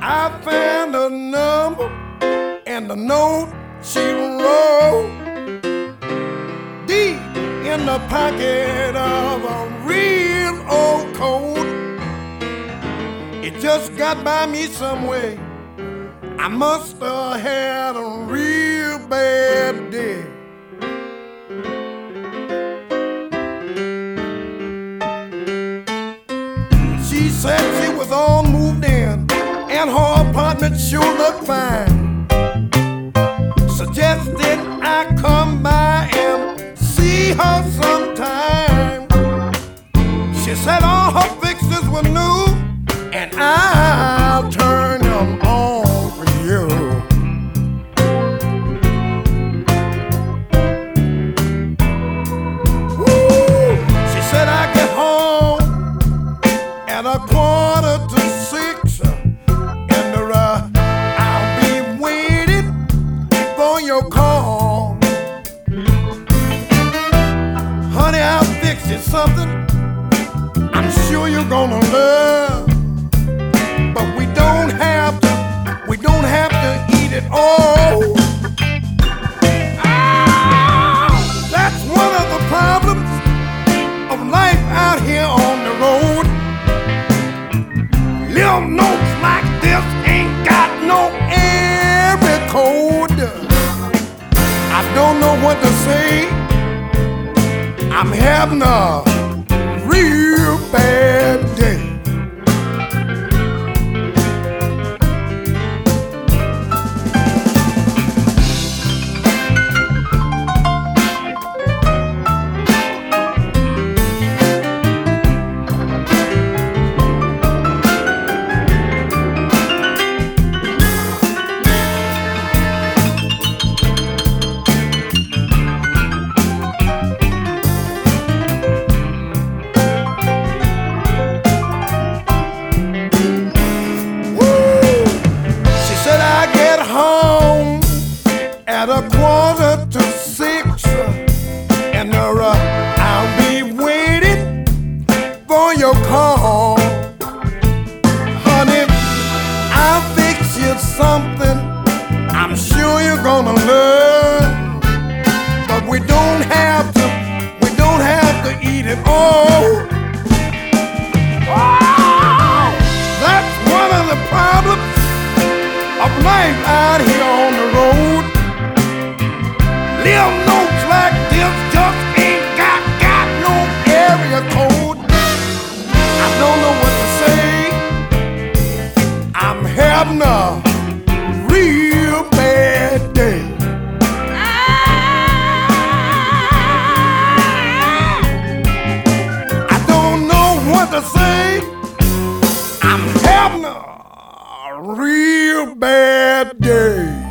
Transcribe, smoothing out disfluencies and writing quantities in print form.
I found a number and the note she wrote deep in the pocket of a real old coat. It just got by me some way. I must have had a real bad day. She said she was all moved in and her apartment sure looked fine. Suggested I come by and see her sometime. She said all her fixtures were new and I'll turn them on for you. Woo! She said I get home at 5:45, and I'll be waiting for your call. Honey, I'll fix you something I'm sure you're gonna love. But we don't have to eat it all. That's one of the problems of life out here on the road. Little notes like this ain't got no area code. I don't know what to say. I'm having a real bad day. At 5:45, and I'll be waiting for your call. Honey, I'll fix you something I'm sure you're gonna love. But we don't have to eat it all. Oh, that's one of the problems of life out here on the road. Little notes like this just ain't got no area code. I don't know what to say. I'm having a real bad day. I don't know what to say. I'm having a real bad day.